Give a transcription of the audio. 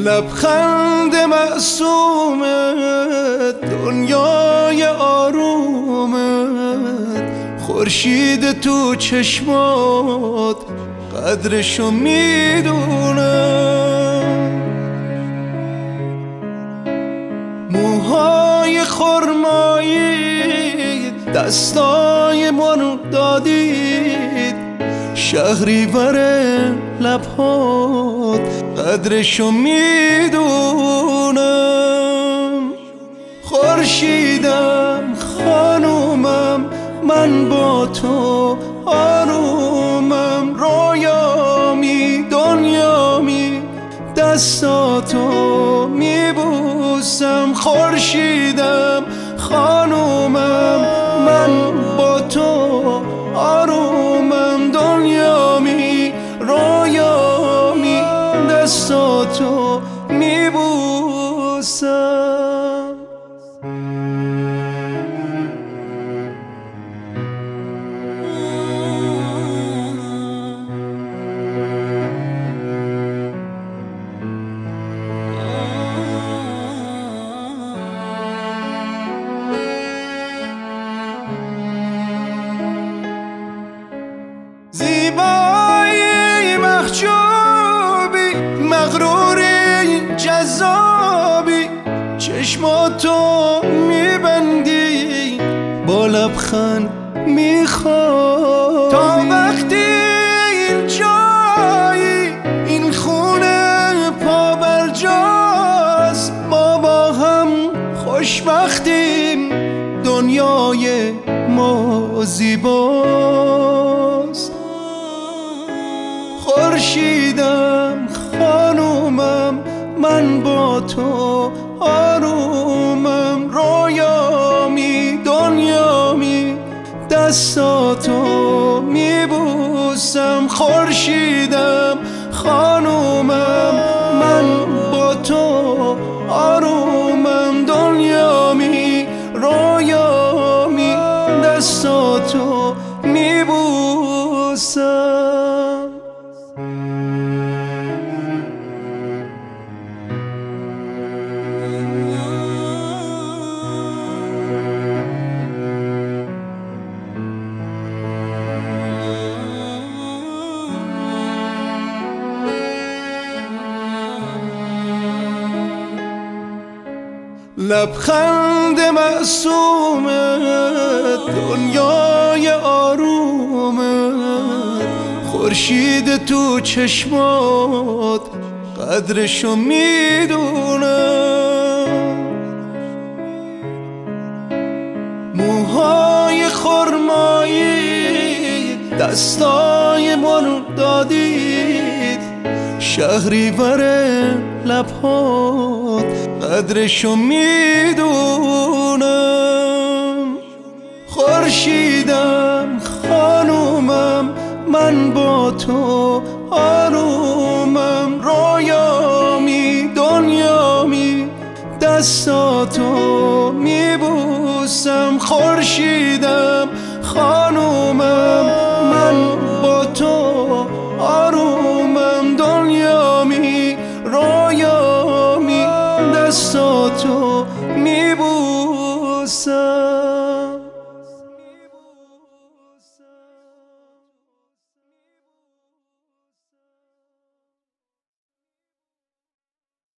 لبخند معصومت، دنیای آرومت، خورشید تو چشمات، قدرشو میدونم. موهای خرمایی، دستای منو دادید، شهریور لبهات، قدرشو میدونم. خورشیدم خانومم، من با تو آرومم، رویامی دنیامی، دستاتو میبوسم. خورشیدم خانومم، من با تو آرومم، دنیامی رویامی، دستاتو میبوسم. زیبایی محجوبی، مغروری جذابی، چشماتو میبندی، با لبخند میخوابی. تا وقتی این جایی، این خونه پا بر جاست، ما با هم خوشبختیم، دنیای ما زیباست. خورشیدم خانومم، من با تو آرومم، رویامی دنیامی، دستاتو میبوسم. خورشیدم خانومم، من با تو آرومم، دنیامی رویامی، دستاتو میبوسم. لبخند معصومت، دنیای آرومت، خورشید تو چشمات، قدرشو میدونم. موهای خرمایی، دستای منو دادید، شهریور لبهات، قدرشو میدونم. خورشیدم خانومم، من با تو آرومم، رویامی دنیامی، دستاتو میبوسم. خورشیدم خانومم، من با تو آرومم، دنیامی رویامی، دستاتو میبوسم.